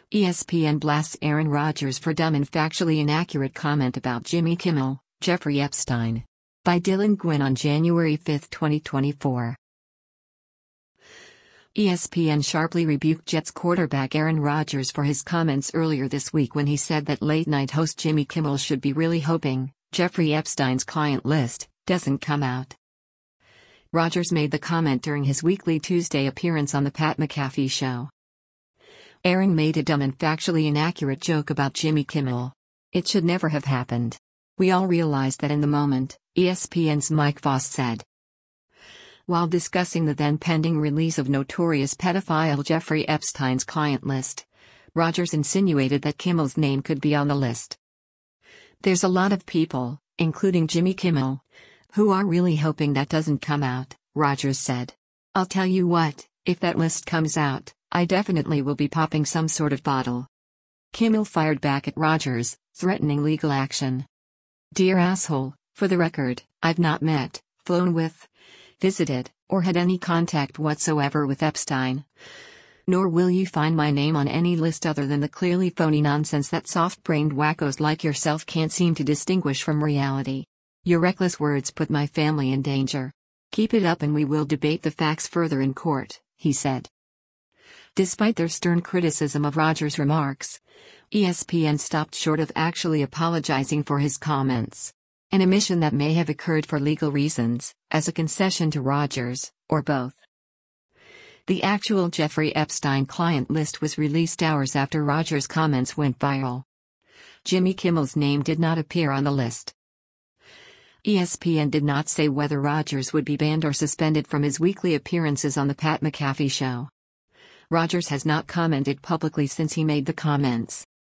ESPN blasts Aaron Rodgers for dumb and factually inaccurate comment about Jimmy Kimmel, Jeffrey Epstein. By Dylan Gwynn on January 5, 2024. ESPN sharply rebuked Jets quarterback Aaron Rodgers for his comments earlier this week when he said that late-night host Jimmy Kimmel should be really hoping Jeffrey Epstein's client list doesn't come out. Rodgers made the comment during his weekly Tuesday appearance on The Pat McAfee Show. Aaron made a dumb and factually inaccurate joke about Jimmy Kimmel. It should never have happened. We all realized that in the moment, ESPN's Mike Voss said. While discussing the then-pending release of notorious pedophile Jeffrey Epstein's client list, Rodgers insinuated that Kimmel's name could be on the list. There's a lot of people, including Jimmy Kimmel, who are really hoping that doesn't come out, Rodgers said. I'll tell you what, if that list comes out, I definitely will be popping some sort of bottle. Kimmel fired back at Rodgers, threatening legal action. Dear asshole, for the record, I've not met, flown with, visited, or had any contact whatsoever with Epstein. Nor will you find my name on any list other than the clearly phony nonsense that soft-brained wackos like yourself can't seem to distinguish from reality. Your reckless words put my family in danger. Keep it up and we will debate the facts further in court, he said. Despite their stern criticism of Rodgers' remarks, ESPN stopped short of actually apologizing for his comments. An omission that may have occurred for legal reasons, as a concession to Rodgers, or both. The actual Jeffrey Epstein client list was released hours after Rodgers' comments went viral. Jimmy Kimmel's name did not appear on the list. ESPN did not say whether Rodgers would be banned or suspended from his weekly appearances on The Pat McAfee Show. Rodgers has not commented publicly since he made the comments.